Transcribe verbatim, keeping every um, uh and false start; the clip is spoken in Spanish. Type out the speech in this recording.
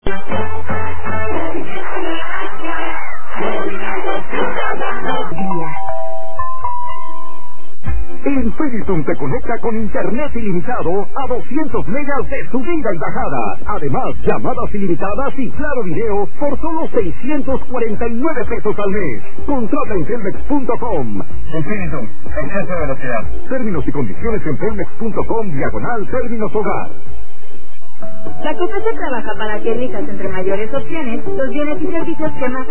Infinitum te conecta con internet ilimitado a doscientos megas de subida y bajada. Además, llamadas ilimitadas y claro video por solo seiscientos cuarenta y nueve pesos al mes. Contrata en telmex punto com. Infinitum, exceso de velocidad. Términos y condiciones en telmex punto com diagonal términos hogar. La C O F E se trabaja para que elijas entre mayores opciones los bienes y servicios que más